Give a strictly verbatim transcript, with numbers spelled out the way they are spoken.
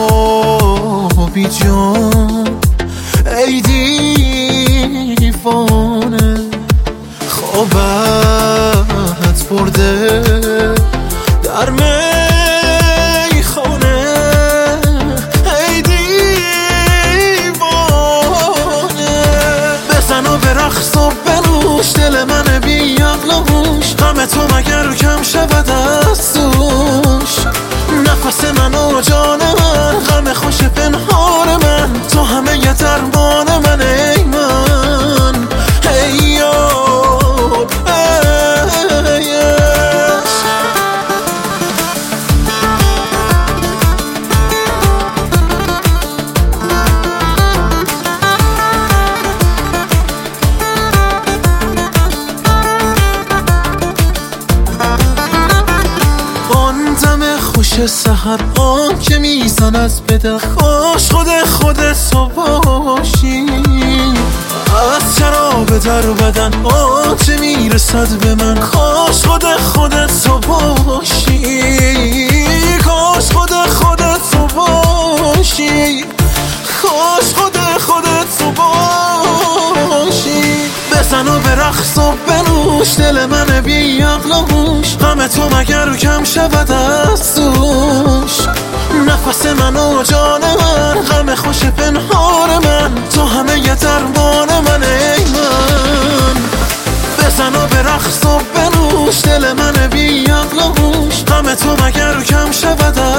بی جان ای دیوانه، خوابت برده در میخانه، ای دیوانه. بزن و به رقص و بنوش، دل من بی عقل و هوش، غم تو مگر کم شود از دوش. نفس من و جان من، غم خوش پنهان من، تو همه ی درمان من، ای من ای یار ای عشق. آن دم خوش سحر، آن که میزند به در، کاش خود خودت تو باشی. از شراب در بدن آنچه میرسد به من، کاش خود خودت تو باشی. کاش خود خودت تو باشی، کاش خود خودت تو باشی. بزن و به رقص و بنوش، دل من بی عقل و هوش، غم تو مگر کم شود از دوش. نفس من و جان من، غم خوش پنهان من، تو همه ی درمان من، ای من. بزن و به رقص و بنوش، دل من بی عقل و هوش، غم تو مگر کم شود